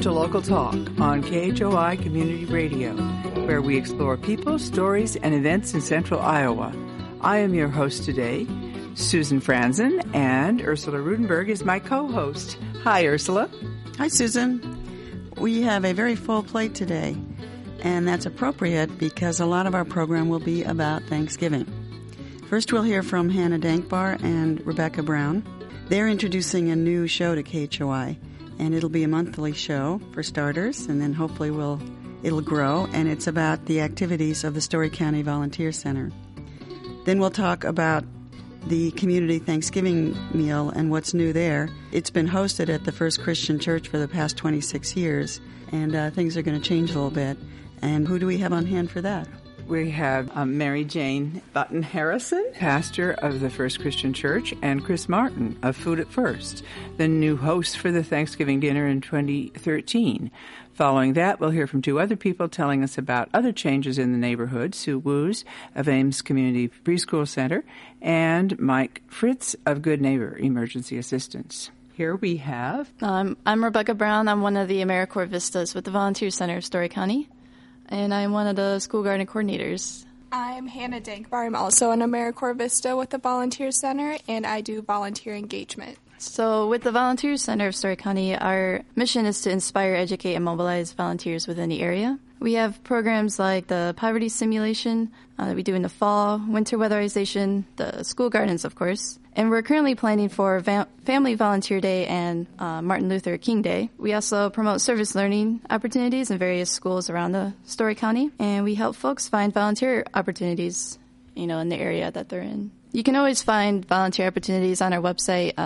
to Local Talk on KHOI Community Radio, where we explore people, stories, and events in central Iowa. I am your host today, Susan Franzen, and Ursula Rudenberg is my co-host. Hi, Ursula. Hi, Susan. We have a very full plate today, and that's appropriate because a lot of our program will be about Thanksgiving. First, we'll hear from Hannah Dankbar and Rebecca Brown. They're introducing a new show to KHOI, and it'll be a monthly show for starters, and then hopefully it'll grow, and it's about the activities of the Story County Volunteer Center. Then we'll talk about the community Thanksgiving meal and what's new there. It's been hosted at the First Christian Church for the past 26 years, and things are going to change a little bit. And who do we have on hand for that? We have Mary Jane Button Harrison, pastor of the First Christian Church, and Chris Martin of Food at First, the new host for the Thanksgiving dinner in 2013. Following that, we'll hear from two other people telling us about other changes in the neighborhood, Sue Woos of Ames Community Preschool Center, and Mike Fritz of Good Neighbor Emergency Assistance. Here we have... I'm Rebecca Brown. I'm one of the AmeriCorps Vistas with the Volunteer Center of Story County, and I'm one of the school garden coordinators. I'm Hannah Dankbar. I'm also an AmeriCorps Vista with the Volunteer Center, and I do volunteer engagement. So with the Volunteer Center of Story County, our mission is to inspire, educate, and mobilize volunteers within the area. We have programs like the poverty simulation that we do in the fall, winter weatherization, the school gardens, of course. And we're currently planning for Family Volunteer Day and Martin Luther King Day. We also promote service learning opportunities in various schools around the Story County, and we help folks find volunteer opportunities, in the area that they're in. You can always find volunteer opportunities on our website,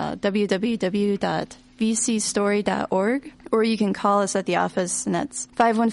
www.vcstory.org, or you can call us at the office, and that's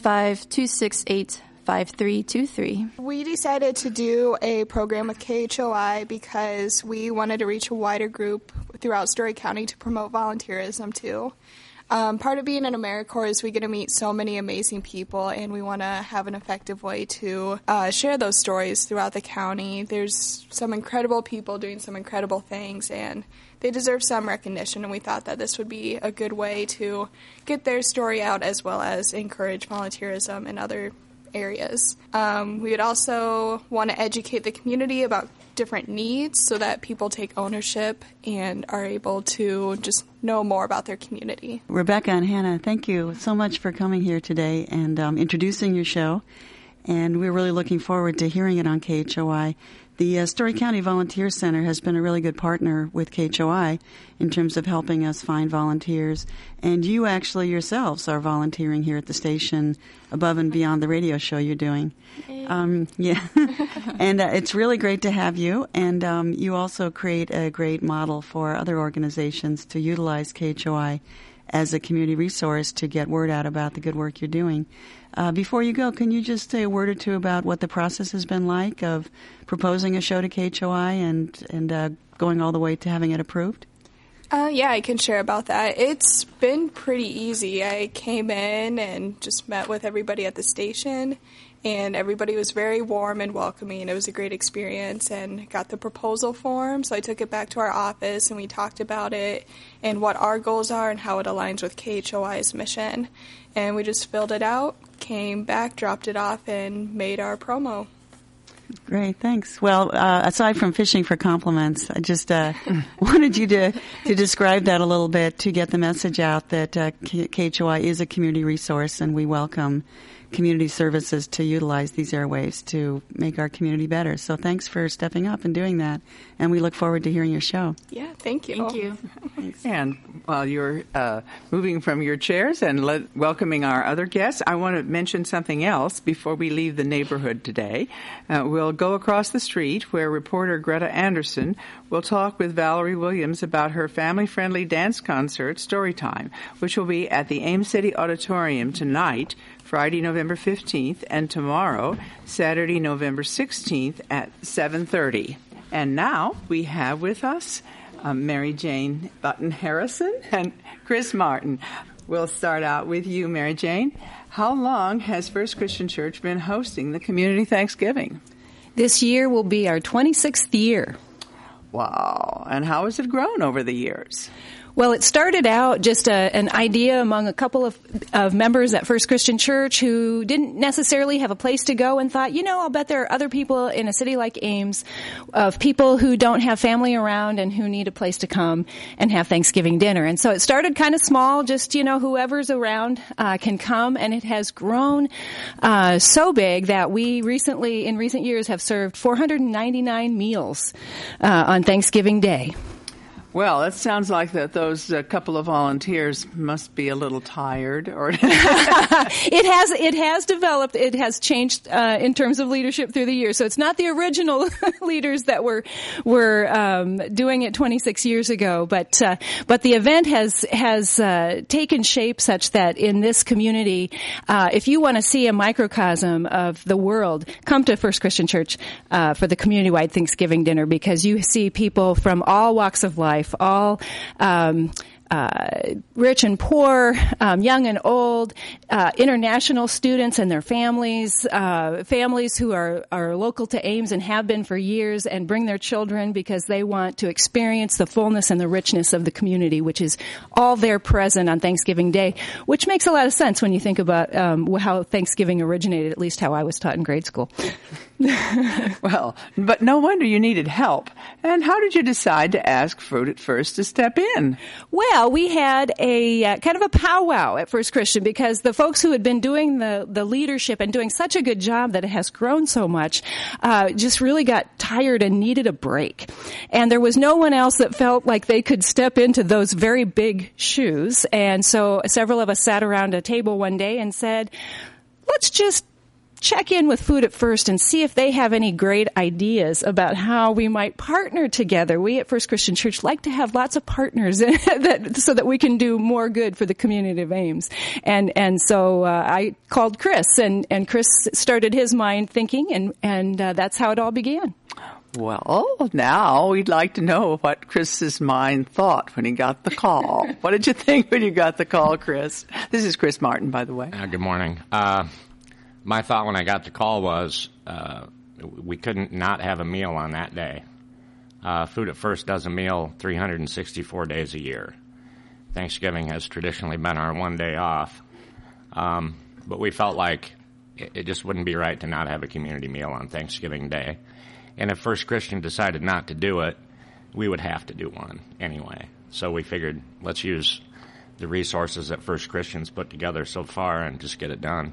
515-268-5323. We decided to do a program with KHOI because we wanted to reach a wider group throughout Story County to promote volunteerism, too. Part of being an AmeriCorps is we get to meet so many amazing people, and we want to have an effective way to share those stories throughout the county. There's some incredible people doing some incredible things, and they deserve some recognition, and we thought that this would be a good way to get their story out as well as encourage volunteerism in other areas. We would also want to educate the community about different needs so that people take ownership and are able to just know more about their community. Rebecca and Hannah, thank you so much for coming here today and introducing your show. And we're really looking forward to hearing it on KHOI. The Story County Volunteer Center has been a really good partner with KHOI in terms of helping us find volunteers. And you actually yourselves are volunteering here at the station above and beyond the radio show you're doing. Yeah. And it's really great to have you. And you also create a great model for other organizations to utilize KHOI as a community resource to get word out about the good work you're doing. Before you go, can you just say a word or two about what the process has been like of proposing a show to KHOI and going all the way to having it approved? Yeah, I can share about that. It's been pretty easy. I came in and just met with everybody at the station, and everybody was very warm and welcoming. It was a great experience, and got the proposal form, so I took it back to our office, and we talked about it and what our goals are and how it aligns with KHOI's mission. And we just filled it out, came back, dropped it off, and made our promo. Great, thanks. Well, aside from fishing for compliments, I just wanted you to describe that a little bit to get the message out that KHOI is a community resource, and we welcome community services to utilize these airwaves to make our community better. So thanks for stepping up and doing that, and we look forward to hearing your show. Yeah, thank you. Thank you. And while you're moving from your chairs and welcoming our other guests, I want to mention something else before we leave the neighborhood today. We'll go across the street where reporter Greta Anderson will talk with Valerie Williams about her family-friendly dance concert, Storytime, which will be at the Ames City Auditorium tonight, Friday, November 15th, and tomorrow, Saturday, November 16th at 7:30. And now we have with us Mary Jane Button Harrison and Chris Martin. We'll start out with you, Mary Jane. How long has First Christian Church been hosting the Community Thanksgiving? This year will be our 26th year. Wow. And how has it grown over the years? Well, it started out just an idea among a couple of members at First Christian Church who didn't necessarily have a place to go and thought, I'll bet there are other people in a city like Ames of people who don't have family around and who need a place to come and have Thanksgiving dinner. And so it started kind of small, just, whoever's around can come, and it has grown so big that we in recent years, have served 499 meals on Thanksgiving Day. Well, it sounds like those couple of volunteers must be a little tired, or It has developed. It has changed in terms of leadership through the years. So it's not the original leaders that were doing it 26 years ago, but the event has taken shape such that in this community, if you want to see a microcosm of the world, come to First Christian Church for the community-wide Thanksgiving dinner, because you see people from all walks of life, all rich and poor, young and old, international students and their families, families who are local to Ames and have been for years and bring their children because they want to experience the fullness and the richness of the community, which is all there present on Thanksgiving Day, which makes a lot of sense when you think about how Thanksgiving originated, at least how I was taught in grade school. Well, but no wonder you needed help. And how did you decide to ask Food at First to step in? Well, we had a kind of a powwow at First Christian, because the folks who had been doing the leadership and doing such a good job that it has grown so much just really got tired and needed a break. And there was no one else that felt like they could step into those very big shoes. And so several of us sat around a table one day and said, let's just check in with Food at First and see if they have any great ideas about how we might partner together. We at First Christian Church like to have lots of partners so that we can do more good for the community of Ames. And so I called Chris, and Chris started his mind thinking, and that's how it all began. Well, now we'd like to know what Chris's mind thought when he got the call. What did you think when you got the call, Chris? This is Chris Martin, by the way. Good morning. My thought when I got the call was we couldn't not have a meal on that day. Food at First does a meal 364 days a year. Thanksgiving has traditionally been our one day off. But we felt like it just wouldn't be right to not have a community meal on Thanksgiving Day. And if First Christian decided not to do it, we would have to do one anyway. So we figured, let's use the resources that First Christian's put together so far and just get it done.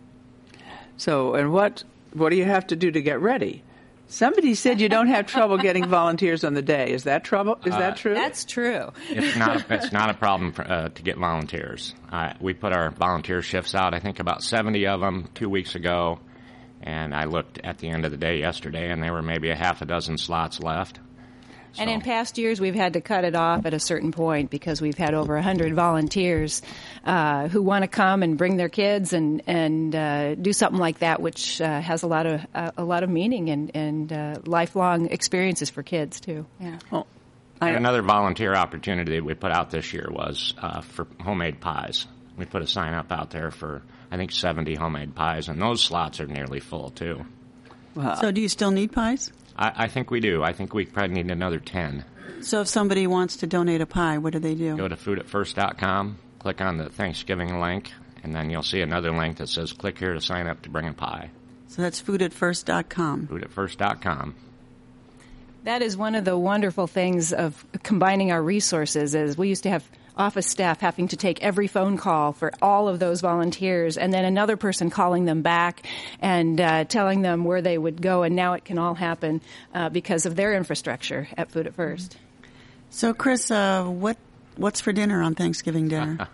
So, and what do you have to do to get ready? Somebody said you don't have trouble getting volunteers on the day. Is that trouble? Is that true? That's true. It's not a problem to get volunteers. We put our volunteer shifts out, I think about 70 of them 2 weeks ago, and I looked at the end of the day yesterday, and there were maybe a half a dozen slots left. And in past years, we've had to cut it off at a certain point because we've had over 100 volunteers who want to come and bring their kids and do something like that, which has a lot of meaning and lifelong experiences for kids too. Yeah. Well, another volunteer opportunity we put out this year was for homemade pies. We put a sign up out there for I think 70 homemade pies, and those slots are nearly full too. Wow. So do you still need pies? I think we do. I think we probably need another 10. So if somebody wants to donate a pie, what do they do? Go to foodatfirst.com, click on the Thanksgiving link, and then you'll see another link that says click here to sign up to bring a pie. So that's foodatfirst.com. Foodatfirst.com. That is one of the wonderful things of combining our resources. Is we used to have office staff having to take every phone call for all of those volunteers, and then another person calling them back and telling them where they would go, and now it can all happen because of their infrastructure at Food at First. So, Chris, what's for dinner on Thanksgiving dinner?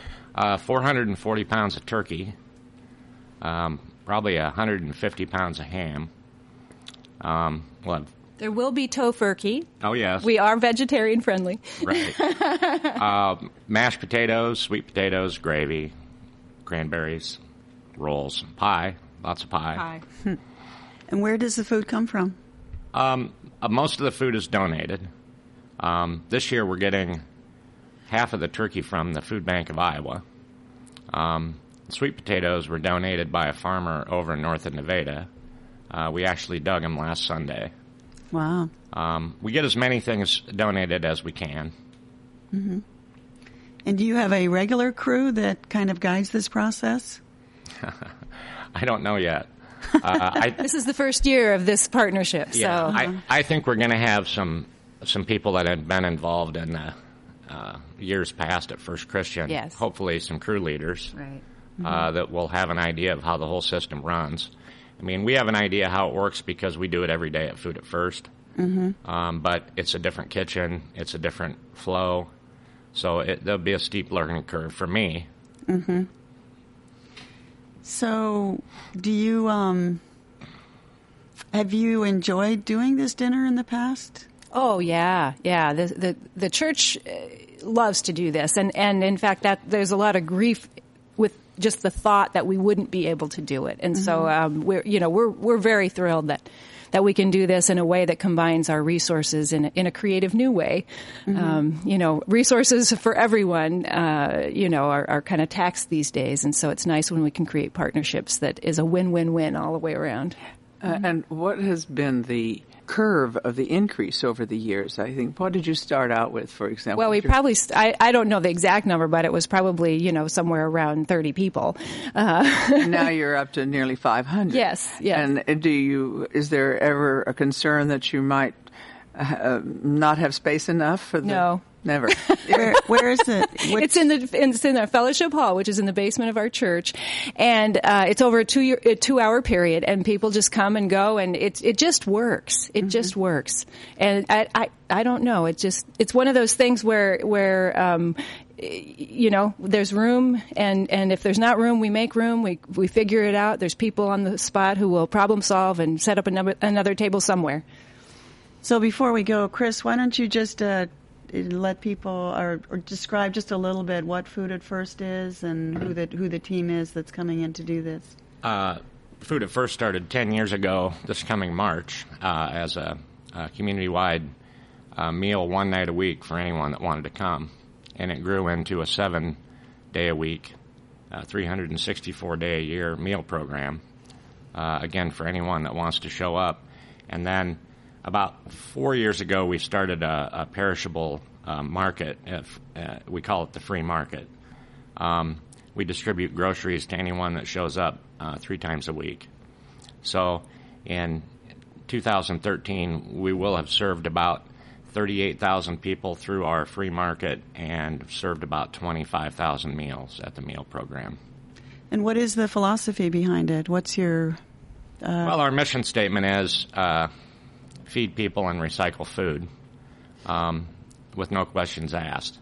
440 pounds of turkey, probably 150 pounds of ham. There will be tofurkey. Oh, yes. We are vegetarian friendly. Right. Mashed potatoes, sweet potatoes, gravy, cranberries, rolls, pie, lots of pie. And where does the food come from? Most of the food is donated. This year we're getting half of the turkey from the Food Bank of Iowa. Sweet potatoes were donated by a farmer over north of Nevada. We actually dug them last Sunday. Wow. We get as many things donated as we can. Mm-hmm. And do you have a regular crew that kind of guides this process? I don't know yet. This is the first year of this partnership. Yeah, So I think we're going to have some people that have been involved in the years past at First Christian. Yes. Hopefully some crew leaders right. that will have an idea of how the whole system runs. I mean, we have an idea how it works because we do it every day at Food at First. But it's a different kitchen. It's a different flow. So there'll be a steep learning curve for me. So do you, have you enjoyed doing this dinner in the past? Oh yeah. The church loves to do this, and in fact that there's a lot of grief with just the thought that we wouldn't be able to do it, and so we're very thrilled that we can do this in a way that combines our resources in a creative new way. Resources for everyone, are kind of taxed these days, and so it's nice when we can create partnerships that is a win-win-win all the way around. And what has been the curve of the increase over the years? I think, what did you start out with, for example? Well, we probably, I don't know the exact number, but it was probably, somewhere around 30 people. Now you're up to nearly 500. Yes. And is there ever a concern that you might not have space enough for the... No. Never. Where is it? It's in the fellowship hall, which is in the basement of our church, and it's over a 2-hour period, and people just come and go, and it just works. It just works, and I don't know. It's one of those things where there's room, and if there's not room, we make room. We figure it out. There's people on the spot who will problem solve and set up another table somewhere. So before we go, Chris, why don't you just let people or describe just a little bit what Food at First is and who the team is that's coming in to do this? Food at First started 10 years ago this coming March as a community-wide meal one night a week for anyone that wanted to come. And it grew into a 7-day-a-week, 364-day-a-year meal program, again, for anyone that wants to show up. And then about 4 years ago, we started a perishable market. We call it the free market. We distribute groceries to anyone that shows up 3 times a week. So in 2013, we will have served about 38,000 people through our free market and served about 25,000 meals at the meal program. And what is the philosophy behind it? What's your... Well, our mission statement is... feed people and recycle food with no questions asked.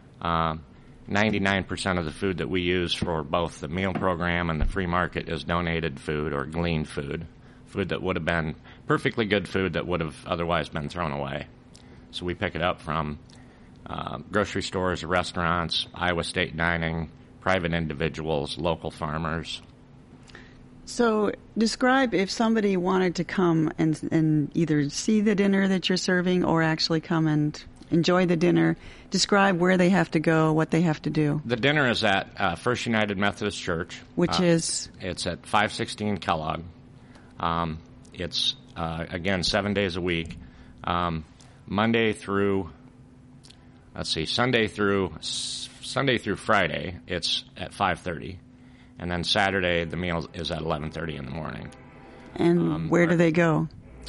99% of the food that we use for both the meal program and the free market is donated food or gleaned food that would have been perfectly good food that would have otherwise been thrown away. So we pick it up from grocery stores, restaurants, Iowa State Dining, private individuals, local farmers. So describe if somebody wanted to come and either see the dinner that you're serving or actually come and enjoy the dinner. Describe where they have to go, what they have to do. The dinner is at First United Methodist Church. Which is? It's at 516 Kellogg. It's, again, 7 days a week. Sunday through Friday, it's at 5:30. And then Saturday, the meal is at 11:30 in the morning. And where do they go?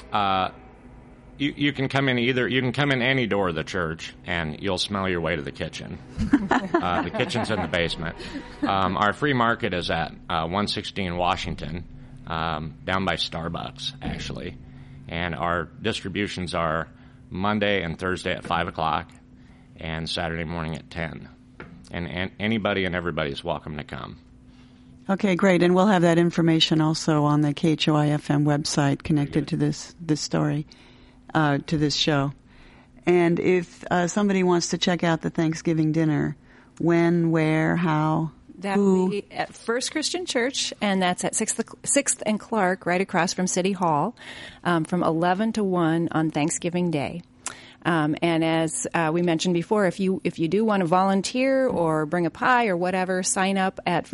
You can come in you can come in any door of the church, and you'll smell your way to the kitchen. The kitchen's in the basement. Our free market is at 116 Washington, down by Starbucks, actually. And our distributions are Monday and Thursday at 5 o'clock, and Saturday morning at 10. And anybody and everybody is welcome to come. Okay, great. And we'll have that information also on the KHOI-FM website connected to this story, to this show. And if somebody wants to check out the Thanksgiving dinner, when, where, how, that will be at First Christian Church, and that's at 6th and Clark, right across from City Hall, from 11 to 1 on Thanksgiving Day. And as we mentioned before, if you do want to volunteer or bring a pie or whatever, sign up at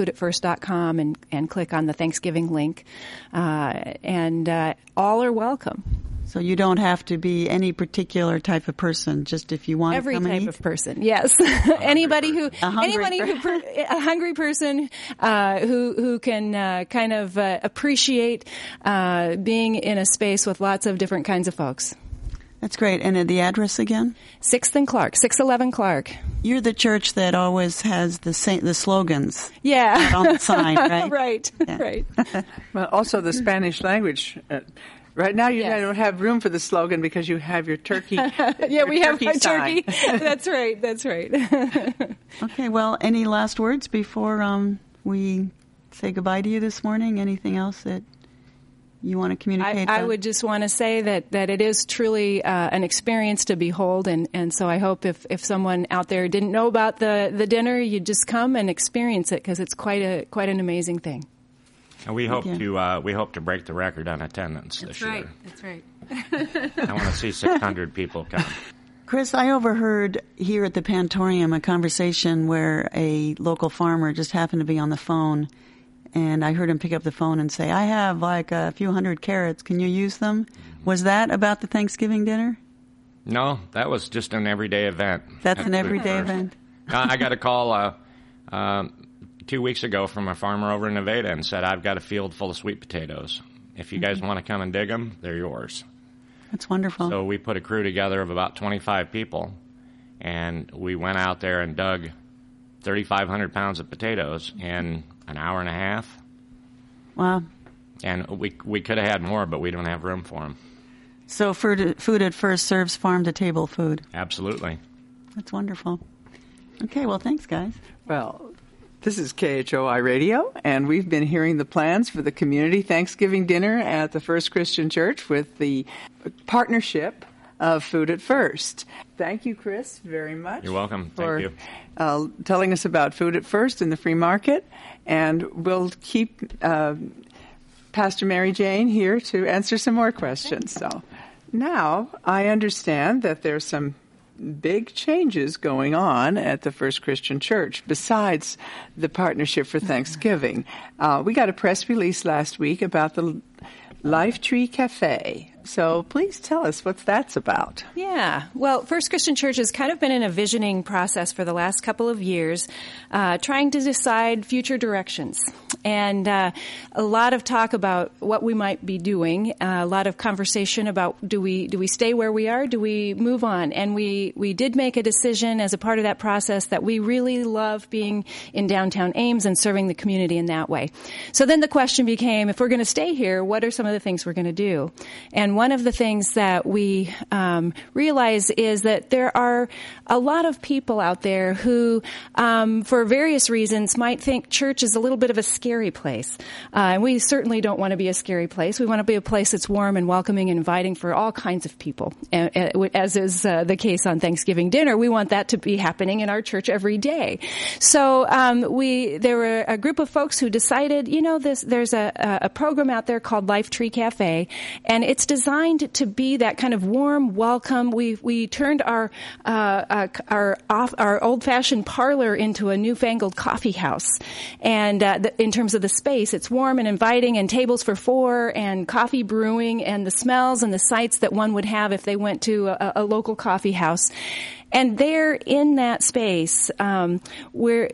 foodatfirst.com and click on the Thanksgiving link. And all are welcome. So you don't have to be any particular type of person, just if you want every to come and type eat? of person. Yes, a hungry person who can kind of appreciate being in a space with lots of different kinds of folks. That's great. And the address again? 6th and Clark, 611 Clark. You're the church that always has the slogans. Yeah, on the sign, right? Right, yeah. Right. Well, also the Spanish language. Right now, you don't have room for the slogan because you have your turkey. Yeah, we have our sign. turkey. That's right. Okay, well, any last words before we say goodbye to you this morning? Anything else that you want to communicate? I would just want to say that it is truly an experience to behold, and so I hope if someone out there didn't know about the dinner, you just come and experience it because it's quite an amazing thing. And we hope to break the record on attendance this year. That's right. I want to see 600 people come. Chris, I overheard here at the Pantorium a conversation where a local farmer just happened to be on the phone, and I heard him pick up the phone and say, "I have like a few hundred carrots. Can you use them?" Was that about the Thanksgiving dinner? No, that was just an everyday event. That's an everyday event. I got a call 2 weeks ago from a farmer over in Nevada and said, "I've got a field full of sweet potatoes. If you guys want to come and dig them, they're yours." That's wonderful. So we put a crew together of about 25 people, and we went out there and dug 3,500 pounds of potatoes in an hour and a half. Wow. And we could have had more, but we don't have room for them. So Food at First serves farm-to-table food. Absolutely. That's wonderful. Okay, well, thanks, guys. Well, this is KHOI Radio, and we've been hearing the plans for the community Thanksgiving dinner at the First Christian Church with the partnership of Food at First. Thank you, Chris, very much. You're welcome. For Thank you. telling us about Food at First in the free market, and we'll keep Pastor Mary Jane here to answer some more questions. So now I understand that there's some big changes going on at the First Christian Church besides the Partnership for Thanksgiving. We got a press release last week about the Life Tree Cafe. So please tell us what that's about. Yeah. Well, First Christian Church has kind of been in a visioning process for the last couple of years, trying to decide future directions. And a lot of talk about what we might be doing, a lot of conversation about do we stay where we are, do we move on? And we did make a decision as a part of that process that we really love being in downtown Ames and serving the community in that way. So then the question became, if we're going to stay here, what are some of the things we're going to do? And one of the things that we realize is that there are a lot of people out there who, for various reasons, might think church is a little bit of a scary place. And we certainly don't want to be a scary place. We want to be a place that's warm and welcoming and inviting for all kinds of people. As is the case on Thanksgiving dinner, we want that to be happening in our church every day. So there were a group of folks who decided, there's a program out there called Life Tree Cafe, and it's designed to be that kind of warm welcome. We turned our old-fashioned parlor into a newfangled coffee house, and in terms of the space, it's warm and inviting, and tables for four, and coffee brewing, and the smells and the sights that one would have if they went to a local coffee house. And there in that space, we're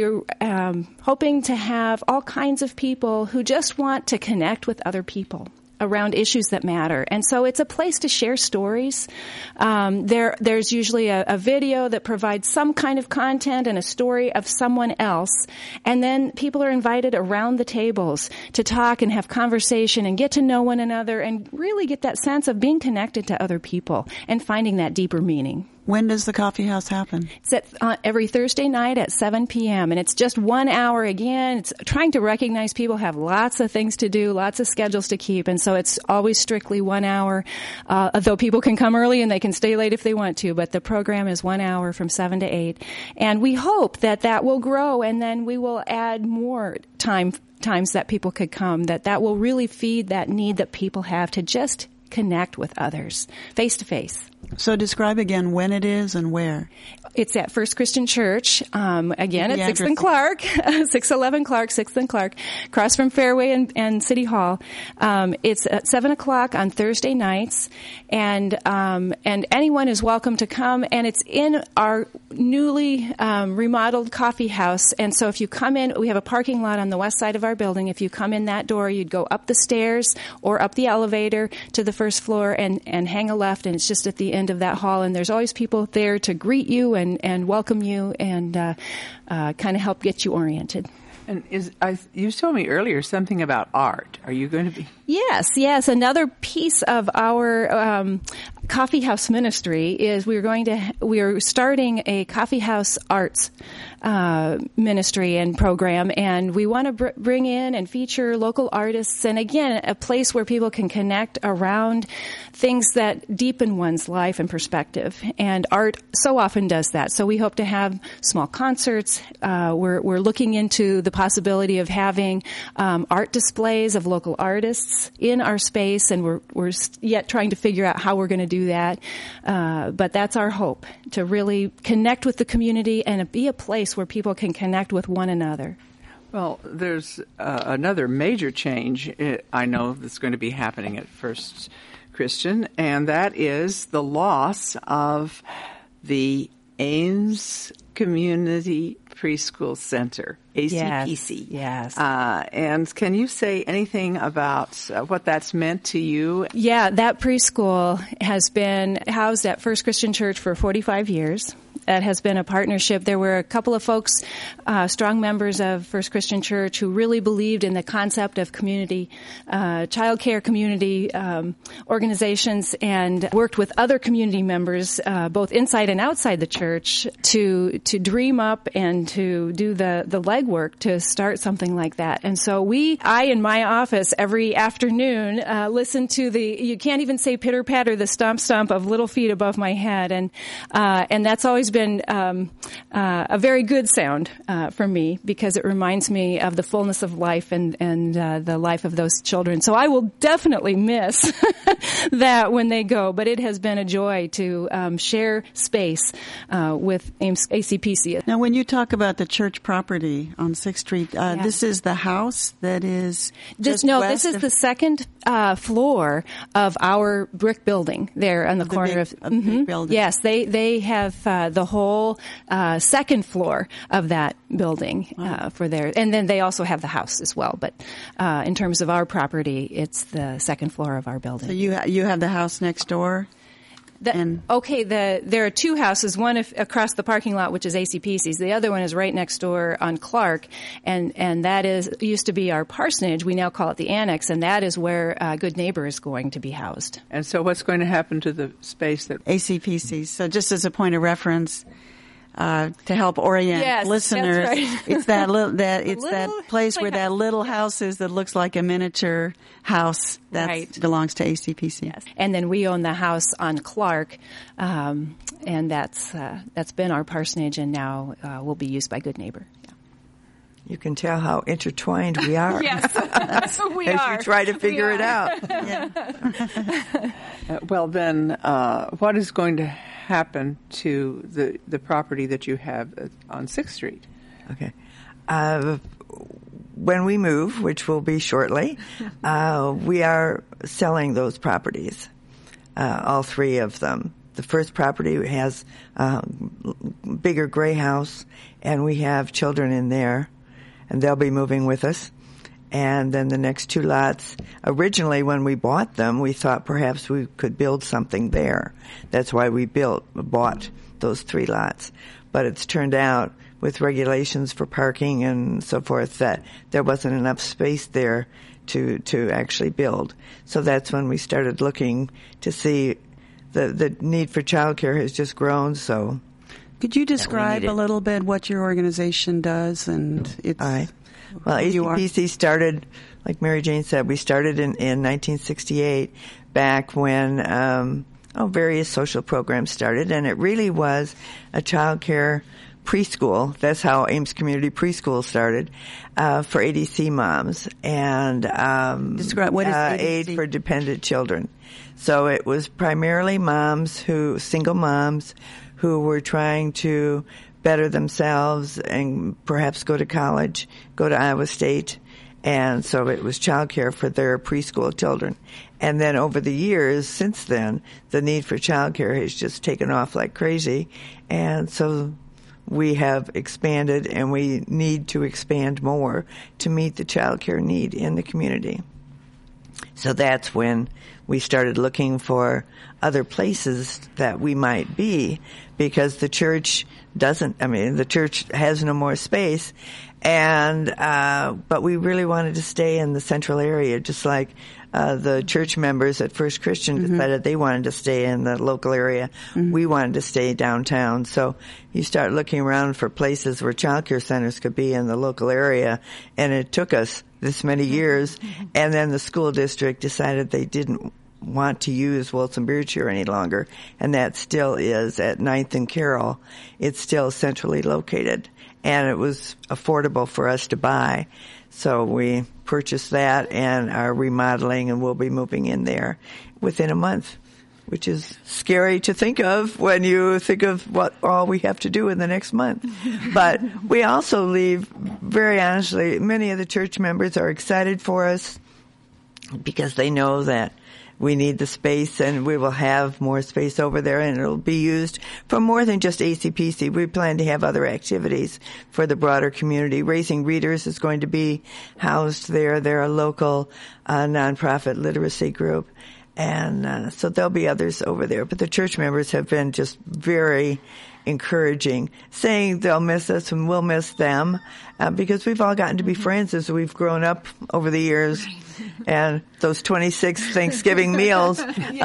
hoping to have all kinds of people who just want to connect with other people around issues that matter. And so it's a place to share stories. There's usually a video that provides some kind of content and a story of someone else. And then people are invited around the tables to talk and have conversation and get to know one another and really get that sense of being connected to other people and finding that deeper meaning. When does the coffee house happen? It's every Thursday night at 7 p.m., and it's just 1 hour again. It's trying to recognize people have lots of things to do, lots of schedules to keep, and so it's always strictly 1 hour, though people can come early and they can stay late if they want to, but the program is 1 hour from 7 to 8. And we hope that will grow, and then we will add more times that people could come, that will really feed that need that people have to just connect with others face to face. So describe again when it is and where. It's at First Christian Church, again at The 6th and Clark, 611 Clark, 6th and Clark, across from Fairway and City Hall. It's at 7 o'clock on Thursday nights, and anyone is welcome to come, and it's in our newly remodeled coffee house. And so if you come in, we have a parking lot on the west side of our building. If you come in that door, you'd go up the stairs or up the elevator to the first floor and hang a left, and it's just at the end of that hall, and there's always people there to greet you and welcome you and kind of help get you oriented. And you told me earlier something about art. Are you going to be? Yes. Another piece of our coffee house ministry is we are starting a coffee house arts ministry and program, and we want to bring in and feature local artists, and again, a place where people can connect around things that deepen one's life and perspective. And art so often does that. So we hope to have small concerts. We're looking into the possibility of having art displays of local artists in our space, and we're yet trying to figure out how we're going to do that. But that's our hope, to really connect with the community and be a place where people can connect with one another. Well, there's another major change I know that's going to be happening at First Christian, and that is the loss of the Ames Community Preschool Center, ACPC. Yes. And can you say anything about what that's meant to you? Yeah, that preschool has been housed at First Christian Church for 45 years. That has been a partnership. There were a couple of folks, strong members of First Christian Church, who really believed in the concept of community, child care community organizations, and worked with other community members, both inside and outside the church, to dream up and to do the legwork to start something like that. And so I in my office every afternoon listen to you can't even say pitter patter, the stomp stomp of little feet above my head, and that's always been a very good sound for me, because it reminds me of the fullness of life and the life of those children. So I will definitely miss that when they go, but it has been a joy to share space with Ames ACPC. Now, when you talk about the church property on 6th Street, this is the house that is this is the second floor of our brick building there on the corner of the big building. Yes, they have the whole second floor of that building for there, and then they also have the house as well. But in terms of our property, it's the second floor of our building. So you have the house next door. There are two houses, one across the parking lot, which is ACPC's. The other one is right next door on Clark, and that used to be our parsonage. We now call it the annex, and that is where Good Neighbor is going to be housed. And so what's going to happen to the space that... ACPC. So just as a point of reference, to help orient listeners, that's right. it's that place where that little house is that looks like a miniature house that belongs to ACPC. Yes. And then we own the house on Clark, and that's been our parsonage, and now will be used by Good Neighbor. Yeah. You can tell how intertwined we are. Yes, we are. As you try to figure it out. Yeah. Well, then, what is going to happen to the property that you have on 6th Street? Okay. When we move, which will be shortly, we are selling those properties, all three of them. The first property has a bigger gray house, and we have children in there, and they'll be moving with us. And then the next two lots, originally when we bought them, we thought perhaps we could build something there. That's why we bought those 3 lots. But it's turned out, with regulations for parking and so forth, that there wasn't enough space there to actually build. So that's when we started looking to see the need for childcare has just grown. So, could you describe a little bit what your organization does and its? Well, ACPC started, like Mary Jane said, we started in 1968, back when various social programs started, and it really was a child care preschool. That's how Ames Community Preschool started, for ADC moms and, Describe what is ADC? Aid for Dependent Children. So it was primarily single moms who were trying to better themselves and perhaps go to college, go to Iowa State. And so it was childcare for their preschool children. And then over the years since then, the need for childcare has just taken off like crazy. And so we have expanded, and we need to expand more to meet the childcare need in the community. So that's when we started looking for other places that we might be, because the church the church has no more space. And, but we really wanted to stay in the central area, just like, the church members at First Christian decided they wanted to stay in the local area. We wanted to stay downtown. So you start looking around for places where childcare centers could be in the local area, and it took us this many years. And then the school district decided they didn't want to use Wilson Beardshire any longer, and that still is at 9th and Carroll. It's still centrally located, and it was affordable for us to buy. So we purchased that and are remodeling, and we'll be moving in there within a month, which is scary to think of when you think of what all we have to do in the next month. But we also leave, very honestly, many of the church members are excited for us because they know that we need the space, and we will have more space over there, and it'll be used for more than just ACPC. We plan to have other activities for the broader community. Raising Readers is going to be housed there. They're a local nonprofit literacy group, and so there'll be others over there. But the church members have been just very encouraging, saying they'll miss us and we'll miss them, because we've all gotten to be friends as we've grown up over the years. And those 26 Thanksgiving meals, we've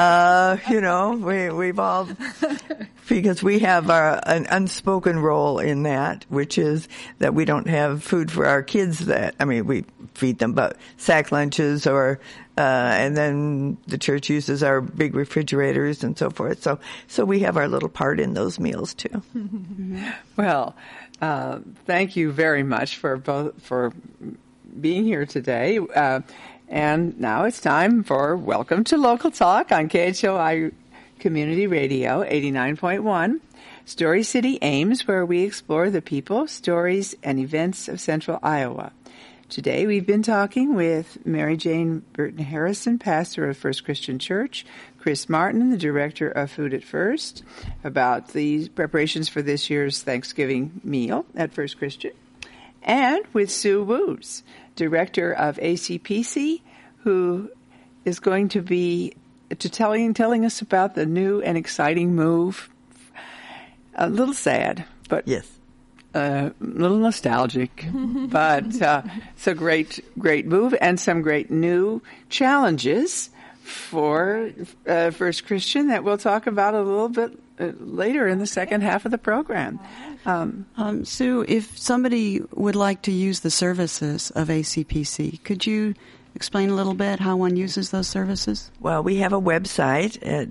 all, because we have an unspoken role in that, which is that we don't have food for our kids we feed them, but sack lunches and then the church uses our big refrigerators and so forth. So we have our little part in those meals too. Well, thank you very much for being here today. And now it's time for Welcome to Local Talk on KHOI Community Radio 89.1, Story City, Ames, where we explore the people, stories, and events of Central Iowa. Today we've been talking with Mary Jane Burton Harrison, pastor of First Christian Church, Chris Martin, the director of Food at First, about the preparations for this year's Thanksgiving meal at First Christian, and with Sue Woos, director of ACPC, who is going to be telling us about the new and exciting move. A little sad, but yes, a little nostalgic, but it's a great move and some great new challenges for First Christian that we'll talk about a little bit later in the second half of the program. Sue, if somebody would like to use the services of ACPC, could you explain a little bit how one uses those services? Well, we have a website at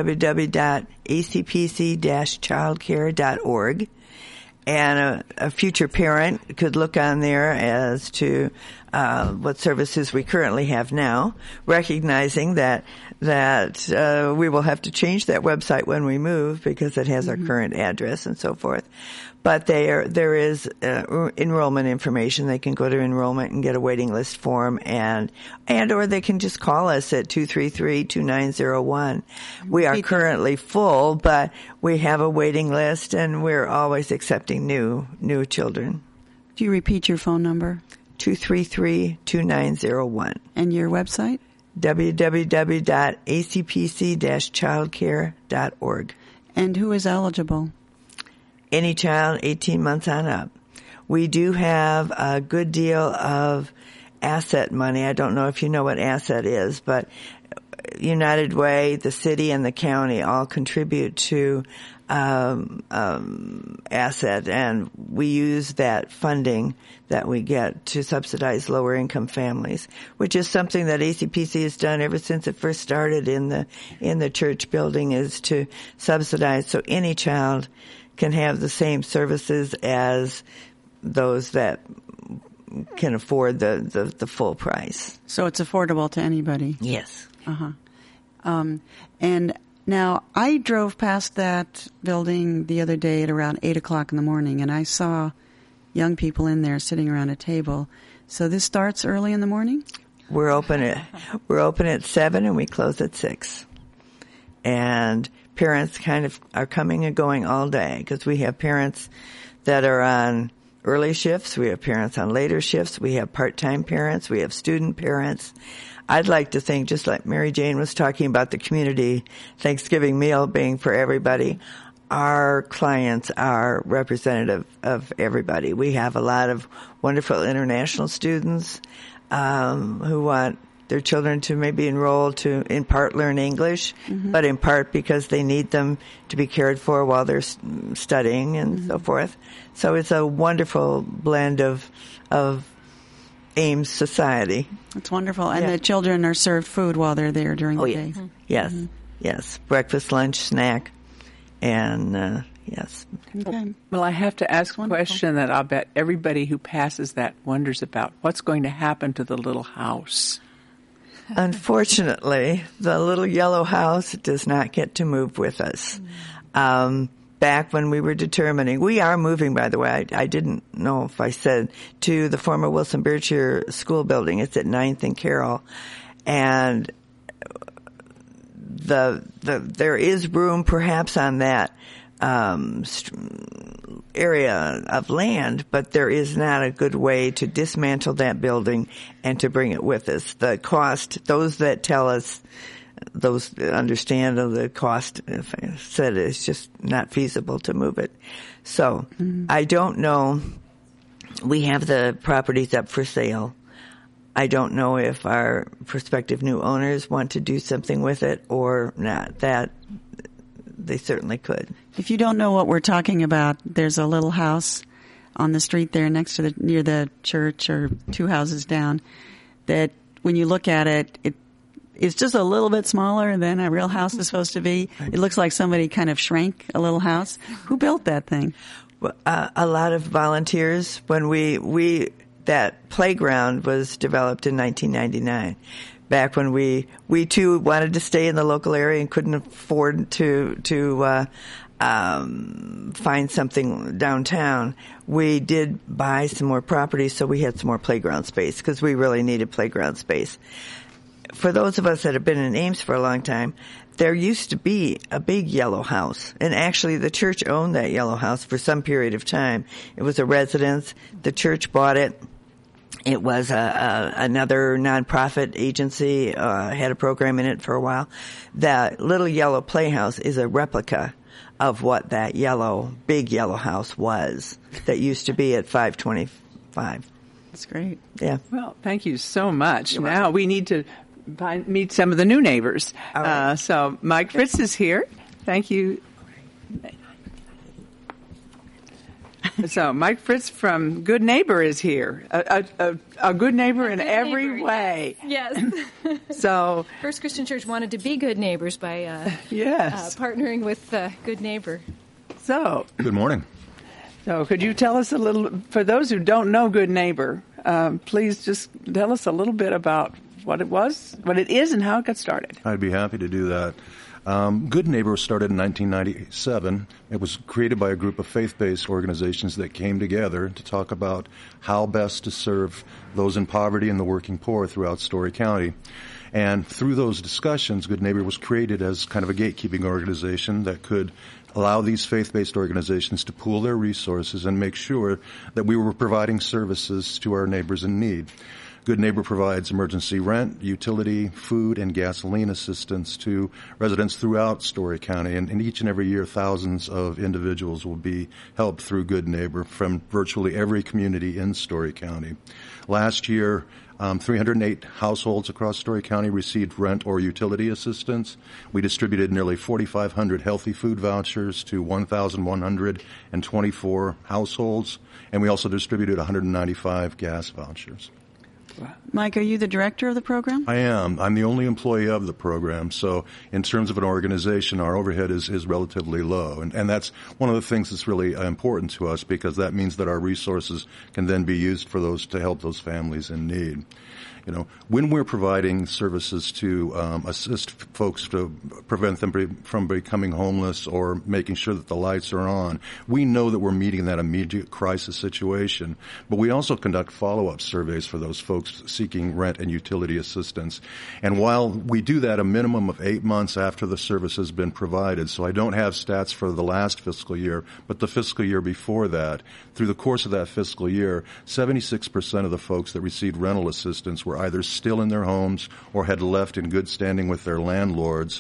www.acpc-childcare.org, and a future parent could look on there as to what services we currently have now, recognizing that we will have to change that website when we move because it has our current address and so forth. But there is enrollment information. They can go to enrollment and get a waiting list form, and or they can just call us at 233-2901. We are currently full, but we have a waiting list, and we're always accepting new children. Do you repeat your phone number? 233-2901. And your website? www.acpc-childcare.org. And who is eligible? Any child 18 months on up. We do have a good deal of asset money. I don't know if you know what asset is, but United Way, the city, and the county all contribute to asset, and we use that funding that we get to subsidize lower income families, which is something that ACPC has done ever since it first started in the church building, is to subsidize so any child can have the same services as those that can afford the full price. So it's affordable to anybody. Yes. And now I drove past that building the other day at around 8 o'clock in the morning, and I saw young people in there sitting around a table. So this starts early in the morning? We're open at 7 and we close at 6. And parents kind of are coming and going all day, because we have parents that are on early shifts, we have parents on later shifts, we have part-time parents, we have student parents. I'd like to think, just like Mary Jane was talking about the community Thanksgiving meal being for everybody, our clients are representative of everybody. We have a lot of wonderful international students who want their children to maybe enroll to, in part, learn English, but in part because they need them to be cared for while they're studying and so forth. So it's a wonderful blend of Ames society. It's wonderful. And the children are served food while they're there during the day. Yes. Yes. Breakfast, lunch, snack, and yes. Okay. Well, I have to ask a question that I'll bet everybody who passes that wonders about. What's going to happen to the little house? Unfortunately, the little yellow house does not get to move with us. Back when we were determining, we are moving, by the way, I didn't know if I said, to the former Wilson Berchier School building. It's at 9th and Carroll. And there is room perhaps on that area of land, but there is not a good way to dismantle that building and to bring it with us. The cost, those that tell us, those that understand of the cost, said it's just not feasible to move it. So I don't know. We have the properties up for sale. I don't know if our prospective new owners want to do something with it or not. That they certainly could. If you don't know what we're talking about, there's a little house on the street there next to near the church, or 2 houses down, that when you look at it, it's just a little bit smaller than a real house is supposed to be. It looks like somebody kind of shrank a little house. Who built that thing? A lot of volunteers. When that playground was developed in 1999. Back when we too wanted to stay in the local area and couldn't afford to find something downtown, we did buy some more property, so we had some more playground space, because we really needed playground space. For those of us that have been in Ames for a long time, there used to be a big yellow house, and actually the church owned that yellow house for some period of time. It was a residence. The church bought it. It was another nonprofit agency, had a program in it for a while. The little yellow playhouse is a replica of what that big yellow house was that used to be at 525. That's great. Yeah. Well, thank you so much. Now we need to meet some of the new neighbors. Right. So Mike Fritz is here. Thank you. So Mike Fritz from Good Neighbor is here. A good neighbor in every way. Yes. So First Christian Church wanted to be good neighbors by partnering with Good Neighbor. So Good morning. So could you tell us a little, for those who don't know Good Neighbor, please just tell us a little bit about what it is, and how it got started. I'd be happy to do that. Good Neighbor was started in 1997. It was created by a group of faith-based organizations that came together to talk about how best to serve those in poverty and the working poor throughout Story County. And through those discussions, Good Neighbor was created as kind of a gatekeeping organization that could allow these faith-based organizations to pool their resources and make sure that we were providing services to our neighbors in need. Good Neighbor provides emergency rent, utility, food, and gasoline assistance to residents throughout Story County. And each and every year, thousands of individuals will be helped through Good Neighbor from virtually every community in Story County. Last year, 308 households across Story County received rent or utility assistance. We distributed nearly 4,500 healthy food vouchers to 1,124 households, and we also distributed 195 gas vouchers. Mike, are you the director of the program? I am. I'm the only employee of the program. So in terms of an organization, our overhead is relatively low. And that's one of the things that's really important to us, because that means that our resources can then be used for those to help those families in need. You know, when we're providing services to assist folks to prevent them from becoming homeless or making sure that the lights are on, we know that we're meeting that immediate crisis situation. But we also conduct follow-up surveys for those folks seeking rent and utility assistance. And while we do that a minimum of 8 months after the service has been provided, so I don't have stats for the last fiscal year, but the fiscal year before that, through the course of that fiscal year, 76% of the folks that received rental assistance were either still in their homes or had left in good standing with their landlords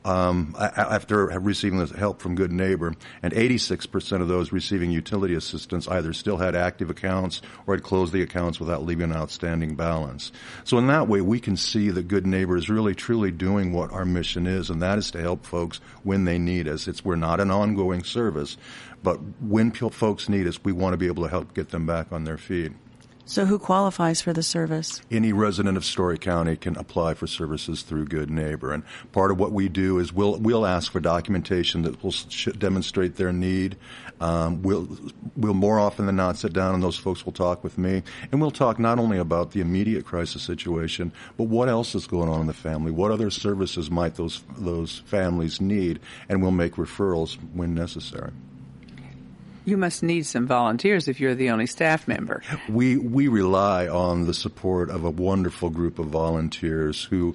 after receiving the help from Good Neighbor, and 86% of those receiving utility assistance either still had active accounts or had closed the accounts without leaving an outstanding balance. So in that way, we can see that Good Neighbor is really truly doing what our mission is, and that is to help folks when they need us. We're not an ongoing service, but when folks need us, we want to be able to help get them back on their feet. So who qualifies for the service? Any resident of Story County can apply for services through Good Neighbor. And part of what we do is we'll ask for documentation that will demonstrate their need. We'll more often than not sit down and those folks will talk with me. And we'll talk not only about the immediate crisis situation, but what else is going on in the family. What other services might those families need? And we'll make referrals when necessary. You must need some volunteers if you're the only staff member. We rely on the support of a wonderful group of volunteers who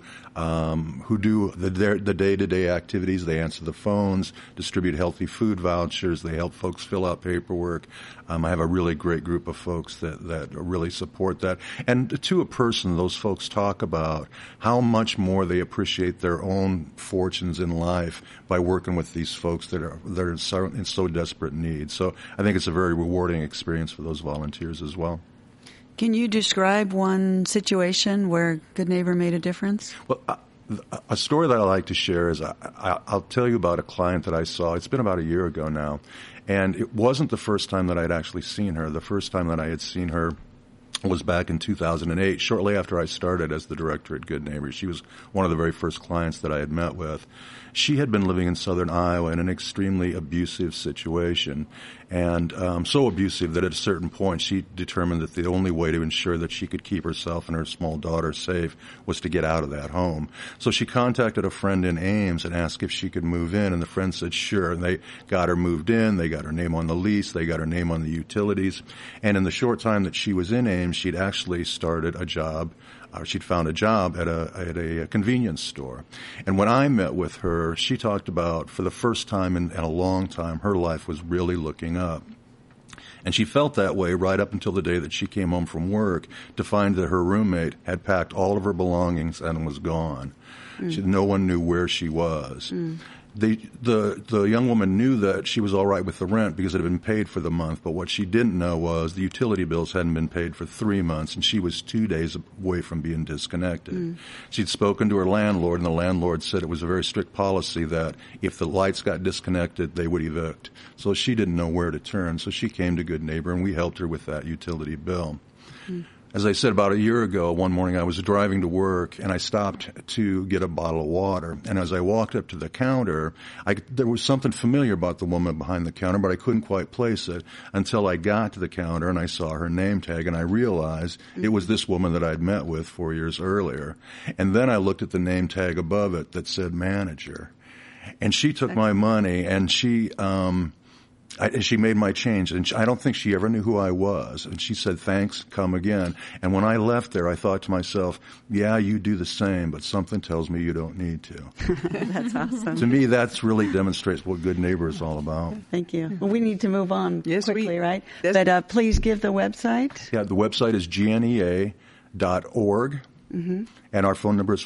do the day-to-day activities. They answer the phones, distribute healthy food vouchers. They help folks fill out paperwork. I have a really great group of folks that really support that. And to a person, those folks talk about how much more they appreciate their own fortunes in life by working with these folks that are in so desperate need. So I think it's a very rewarding experience for those volunteers as well. Can you describe one situation where Good Neighbor made a difference? Well, a story that I like to share is I'll tell you about a client that I saw. It's been about a year ago now, and it wasn't the first time that I'd actually seen her. The first time that I had seen her was back in 2008, shortly after I started as the director at Good Neighbor. She was one of the very first clients that I had met with. She had been living in southern Iowa in an extremely abusive situation, and so abusive that at a certain point she determined that the only way to ensure that she could keep herself and her small daughter safe was to get out of that home. So she contacted a friend in Ames and asked if she could move in, and the friend said sure, and they got her moved in. They got her name on the lease. They got her name on the utilities, and in the short time that she was in Ames, she'd actually started a job. She'd found a job at a convenience store. And when I met with her, she talked about, for the first time in a long time, her life was really looking up. And she felt that way right up until the day that she came home from work to find that her roommate had packed all of her belongings and was gone. No one knew where she was. The young woman knew that she was all right with the rent because it had been paid for the month, but what she didn't know was the utility bills hadn't been paid for 3 months, and she was 2 days away from being disconnected. She'd spoken to her landlord, and the landlord said it was a very strict policy that if the lights got disconnected, they would evict. So she didn't know where to turn, so she came to Good Neighbor, and we helped her with that utility bill. As I said, about a year ago, one morning I was driving to work, and I stopped to get a bottle of water. And as I walked up to the counter, there was something familiar about the woman behind the counter, but I couldn't quite place it until I got to the counter and I saw her name tag, and I realized it was this woman that I'd met with 4 years earlier. And then I looked at the name tag above it that said manager. And she took my money, and she made my change, and I don't think she ever knew who I was. And she said, thanks, come again. And when I left there, I thought to myself, yeah, you do the same, but something tells me you don't need to. That's awesome. To me, that really demonstrates what Good Neighbor is all about. Thank you. Well, we need to move on quickly, right? Yes. But please give the website. Yeah, the website is gnea.org, and our phone number is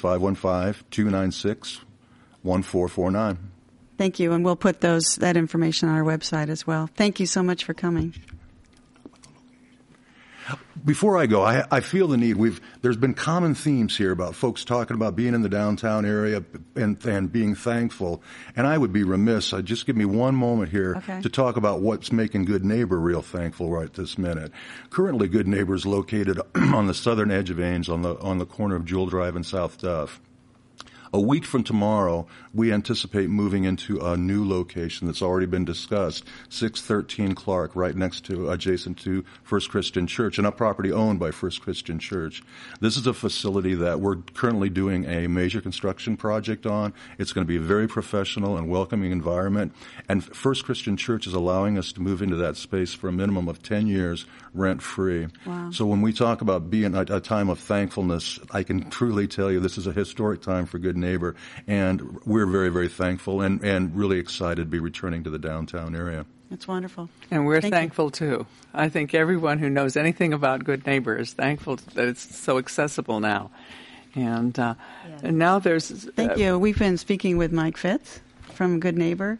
515-296-1449. Thank you, and we'll put that information on our website as well. Thank you so much for coming. Before I go, I feel the need. There's been common themes here about folks talking about being in the downtown area and being thankful. And I would be remiss. Just give me one moment here to talk about what's making Good Neighbor real thankful right this minute. Currently, Good Neighbor is located on the southern edge of Ames, on the corner of Jewel Drive and South Duff. A week from tomorrow, we anticipate moving into a new location that's already been discussed, 613 Clark, right adjacent to First Christian Church, and a property owned by First Christian Church. This is a facility that we're currently doing a major construction project on. It's going to be a very professional and welcoming environment, and First Christian Church is allowing us to move into that space for a minimum of 10 years rent-free. Wow. So when we talk about being a time of thankfulness, I can truly tell you this is a historic time for Good Neighbor, and we're very, very thankful and really excited to be returning to the downtown area. That's wonderful. And we're Thank thankful, you. too. I think everyone who knows anything about Good Neighbor is thankful that it's so accessible now. And now there's... Thank you. We've been speaking with Mike Fitz from Good Neighbor.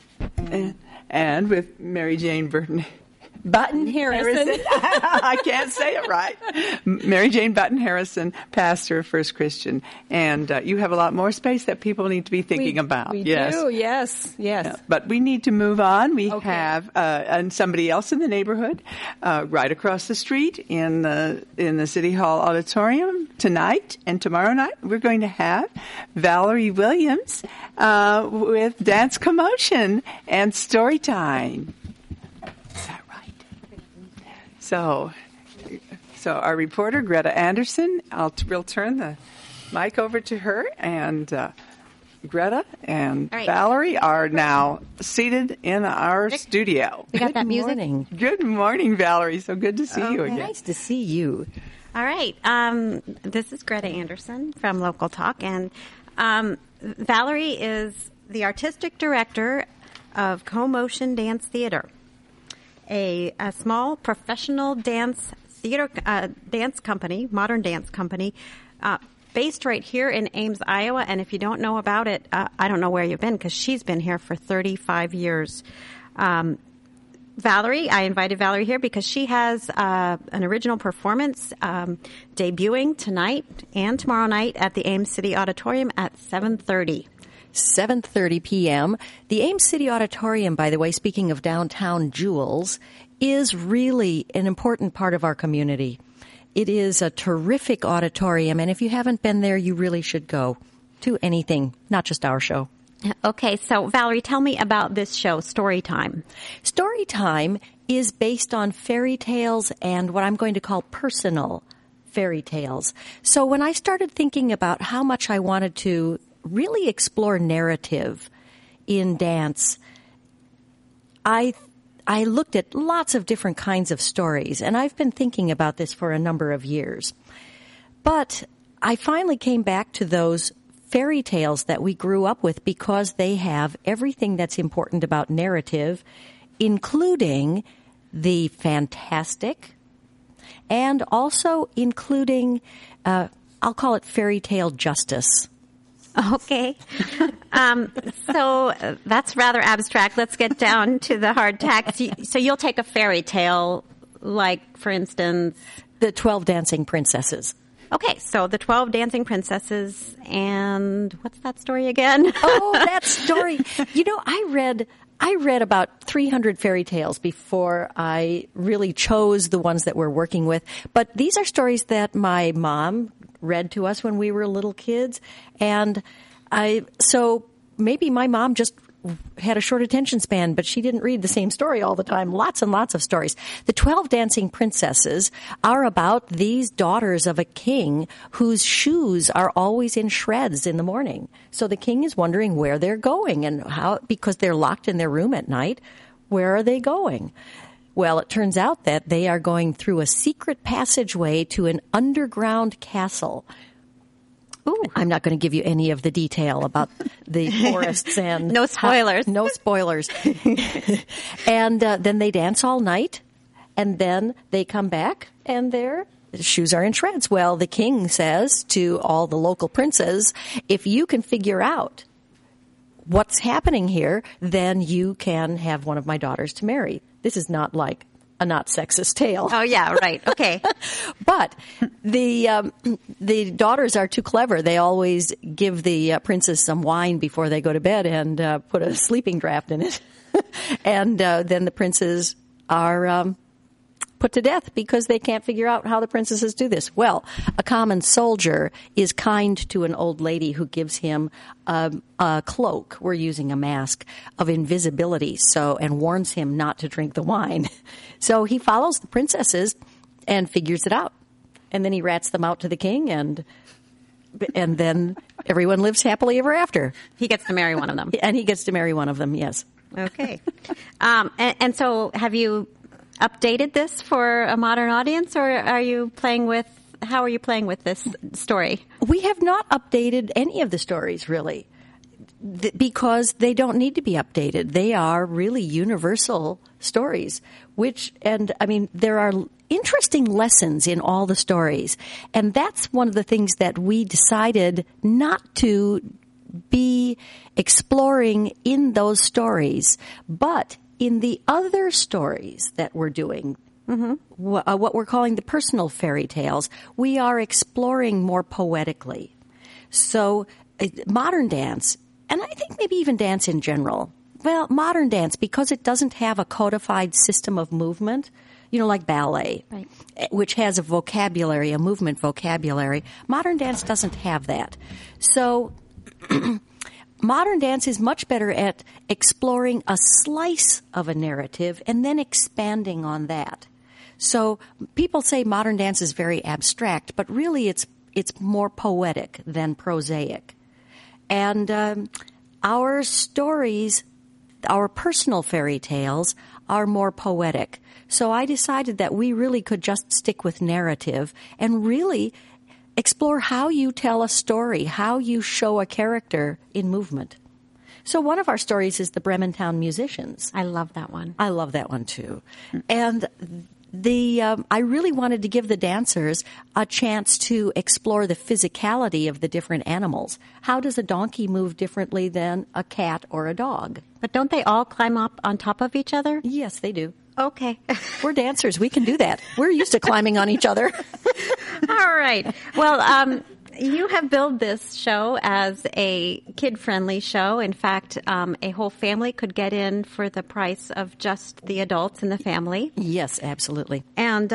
And with Mary Jane Button Harrison. I can't say it right. Mary Jane Button Harrison, pastor of First Christian. And you have a lot more space that people need to be thinking about. We yes. do, yes. Yeah, but we need to move on. We have and somebody else in the neighborhood right across the street in the City Hall auditorium tonight and tomorrow night. We're going to have Valerie Williams with Dance Commotion and Story Time. Is that right? So our reporter, Greta Anderson, we'll turn the mic over to her, and Greta and Valerie are now seated in our studio. We got that music. Good morning, Valerie. So good to see you again. Nice to see you. All right. This is Greta Anderson from Local Talk, and Valerie is the artistic director of Co-Motion Dance Theater, a small professional dance company, modern dance company, based right here in Ames, Iowa. And if you don't know about it, I don't know where you've been, because she's been here for 35 years. Valerie, I invited Valerie here because she has an original performance debuting tonight and tomorrow night at the Ames City Auditorium at 7:30. 7:30 p.m. The Ames City Auditorium, by the way, speaking of downtown jewels, is really an important part of our community. It is a terrific auditorium, and if you haven't been there, you really should go to anything, not just our show. Okay, so Valerie, tell me about this show, Storytime. Storytime is based on fairy tales and what I'm going to call personal fairy tales. So when I started thinking about how much I wanted to really explore narrative in dance, I looked at lots of different kinds of stories, and I've been thinking about this for a number of years. But I finally came back to those fairy tales that we grew up with because they have everything that's important about narrative, including the fantastic and also including, I'll call it fairy tale justice. Okay. So that's rather abstract. Let's get down to the hard facts. So you'll take a fairy tale, like, for instance, The 12 Dancing Princesses. Okay, so the 12 Dancing Princesses, and what's that story again? Oh, that story. You know, I read about 300 fairy tales before I really chose the ones that we're working with. But these are stories that my mom read to us when we were little kids. And so maybe my mom just had a short attention span, but she didn't read the same story all the time. Lots and lots of stories. The 12 Dancing Princesses are about these daughters of a king whose shoes are always in shreds in the morning. So the king is wondering where they're going and how, because they're locked in their room at night, where are they going? Well, it turns out that they are going through a secret passageway to an underground castle. Ooh, I'm not going to give you any of the detail about the forests and... No spoilers. No spoilers. And then they dance all night, and then they come back, and their shoes are in shreds. Well, the king says to all the local princes, if you can figure out what's happening here, then you can have one of my daughters to marry. This is not like a not sexist tale. Oh, yeah, right. Okay. But the daughters are too clever. They always give the princess some wine before they go to bed and put a sleeping draft in it. And then the princes are put to death because they can't figure out how the princesses do this. Well, a common soldier is kind to an old lady who gives him a cloak. We're using a mask of invisibility, and warns him not to drink the wine. So he follows the princesses and figures it out. And then he rats them out to the king, and then everyone lives happily ever after. He gets to marry one of them. And he gets to marry one of them, yes. Okay. And so have you updated this for a modern audience, or how are you playing with this story? We have not updated any of the stories, really, because they don't need to be updated. They are really universal stories, there are interesting lessons in all the stories. And that's one of the things that we decided not to be exploring in those stories, but in the other stories that we're doing, what we're calling the personal fairy tales, we are exploring more poetically. So modern dance, and I think maybe even dance in general, modern dance, because it doesn't have a codified system of movement, like ballet, right, which has a vocabulary, a movement vocabulary. Modern dance doesn't have that. So modern dance is much better at exploring a slice of a narrative and then expanding on that. So people say modern dance is very abstract, but really it's more poetic than prosaic. And our stories, our personal fairy tales, are more poetic. So I decided that we really could just stick with narrative and really explore how you tell a story, how you show a character in movement. So one of our stories is the Brementown Musicians. I love that one. I love that one too. And I really wanted to give the dancers a chance to explore the physicality of the different animals. How does a donkey move differently than a cat or a dog? But don't they all climb up on top of each other? Yes, they do. Okay. We're dancers. We can do that. We're used to climbing on each other. All right. Well, you have billed this show as a kid-friendly show. In fact, a whole family could get in for the price of just the adults in the family. Yes, absolutely. And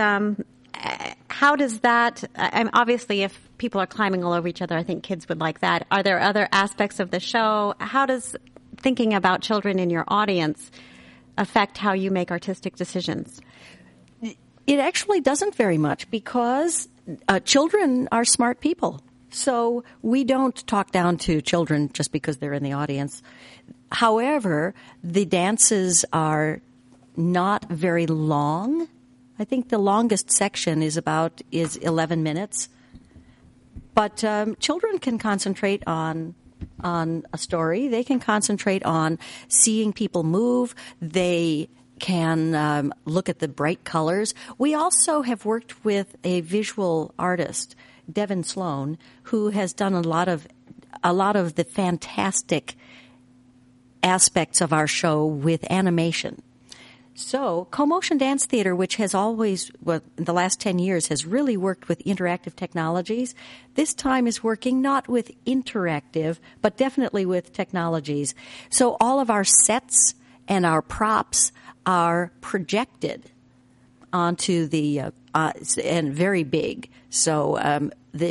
how does that, obviously, if people are climbing all over each other, I think kids would like that. Are there other aspects of the show? How does thinking about children in your audience affect how you make artistic decisions? It actually doesn't very much, because children are smart people. So we don't talk down to children just because they're in the audience. However, the dances are not very long. I think the longest section is 11 minutes. But children can concentrate on a story. They can concentrate on seeing people move. They can look at the bright colors. We also have worked with a visual artist, Devin Sloan, who has done a lot of the fantastic aspects of our show with animation. So Co-Motion Dance Theater, which has always, in the last 10 years, has really worked with interactive technologies, this time is working not with interactive, but definitely with technologies. So all of our sets and our props are projected onto the and very big. So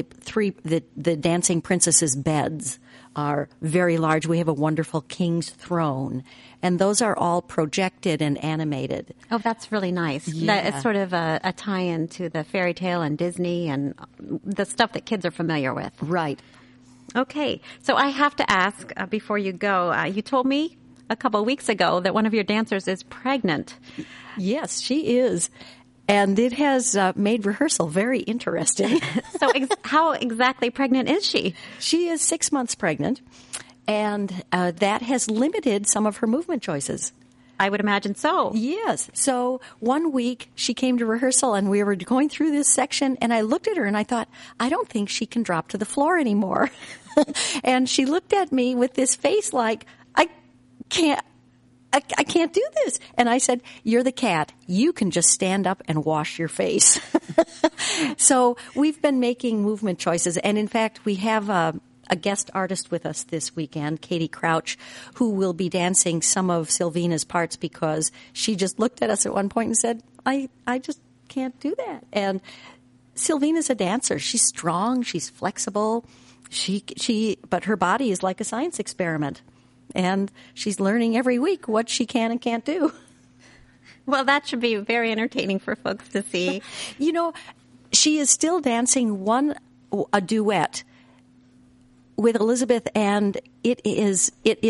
the dancing princesses' beds are very large. We have a wonderful king's throne, and those are all projected and animated. Oh, that's really nice. Yeah. That, it's sort of a tie-in to the fairy tale and Disney and the stuff that kids are familiar with. Right. Okay. So I have to ask before you go, you told me a couple of weeks ago that one of your dancers is pregnant. Yes, she is. And it has made rehearsal very interesting. So how exactly pregnant is she? She is 6 months pregnant, and that has limited some of her movement choices. I would imagine so. Yes. So one week she came to rehearsal, and we were going through this section, and I looked at her and I thought, I don't think she can drop to the floor anymore. And she looked at me with this face like, I can't do this. And I said, you're the cat. You can just stand up and wash your face. So we've been making movement choices. And in fact, we have a guest artist with us this weekend, Katie Crouch, who will be dancing some of Sylvina's parts because she just looked at us at one point and said, I just can't do that. And Sylvina's a dancer. She's strong. She's flexible. But her body is like a science experiment. And she's learning every week what she can and can't do. Well, that should be very entertaining for folks to see. You know, she is still dancing a duet with Elizabeth, and it's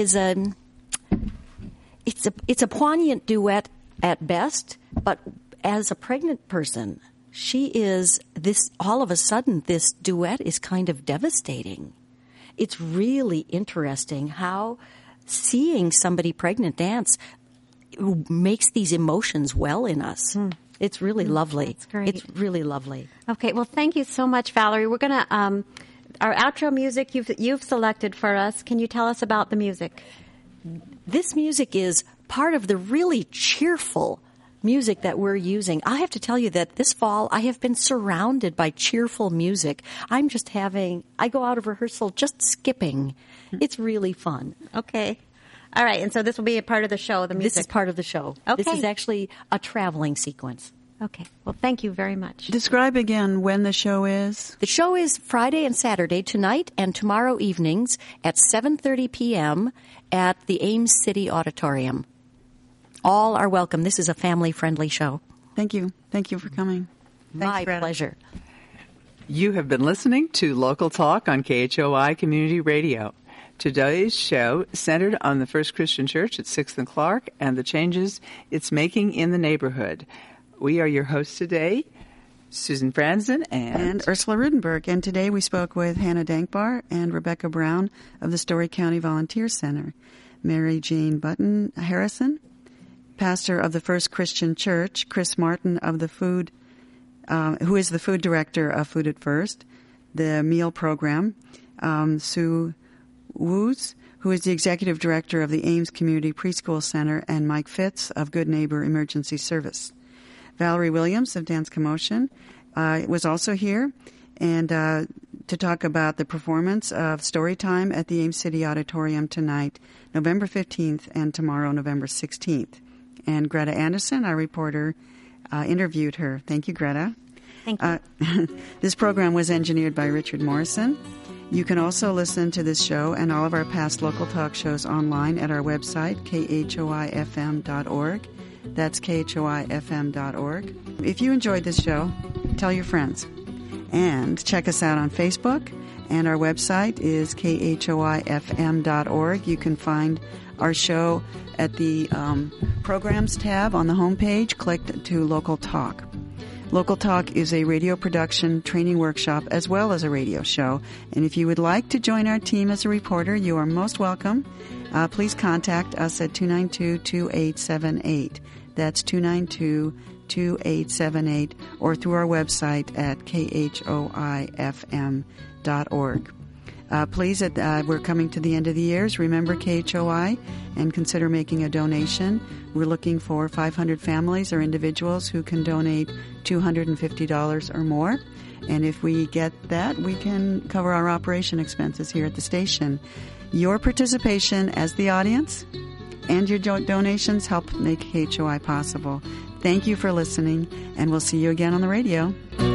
a poignant duet at best, but as a pregnant person, she is all of a sudden this duet is kind of devastating. It's really interesting how seeing somebody pregnant dance makes these emotions well in us. It's really lovely. That's great. It's really lovely. Okay, well, thank you so much, Valerie. We're going to, our outro music you've selected for us. Can you tell us about the music? This music is part of the really cheerful music that we're using. I have to tell you that this fall I have been surrounded by cheerful music. I go out of rehearsal just skipping. It's really fun. Okay. All right, and so this will be a part of the show, the music? This is part of the show. Okay. This is actually a traveling sequence. Okay. Well, thank you very much. Describe again when the show is. The show is Friday and Saturday, tonight and tomorrow evenings at 7:30 p.m. at the Ames City Auditorium. All are welcome. This is a family-friendly show. Thank you. Thank you for coming. My pleasure. You have been listening to Local Talk on KHOI Community Radio. Today's show centered on the First Christian Church at 6th and Clark and the changes it's making in the neighborhood. We are your hosts today, Susan Franzen and Ursula Rudenberg. And today we spoke with Hannah Dankbar and Rebecca Brown of the Story County Volunteer Center, Mary Jane Button Harrison, pastor of the First Christian Church, Chris Martin of the food, who is the food director of Food at First, the meal program, Sue Woos, who is the executive director of the Ames Community Preschool Center, and Mike Fitz of Good Neighbor Emergency Service. Valerie Williams of Dance Commotion was also here and to talk about the performance of Storytime at the Ames City Auditorium tonight, November 15th, and tomorrow, November 16th. And Greta Anderson, our reporter, interviewed her. Thank you, Greta. Thank you. This program was engineered by Richard Morrison. You can also listen to this show and all of our past Local Talk shows online at our website, khoifm.org. That's khoifm.org. If you enjoyed this show, tell your friends. And check us out on Facebook. And our website is khoifm.org. You can find our show at the Programs tab on the homepage. Click to Local Talk. Local Talk is a radio production training workshop as well as a radio show. And if you would like to join our team as a reporter, you are most welcome. Please contact us at 292-2878. That's 292-2878, or through our website at khoifm.org. Please, we're coming to the end of the years. Remember KHOI and consider making a donation. We're looking for 500 families or individuals who can donate $250 or more. And if we get that, we can cover our operation expenses here at the station. Your participation as the audience and your donations help make KHOI possible. Thank you for listening, and we'll see you again on the radio.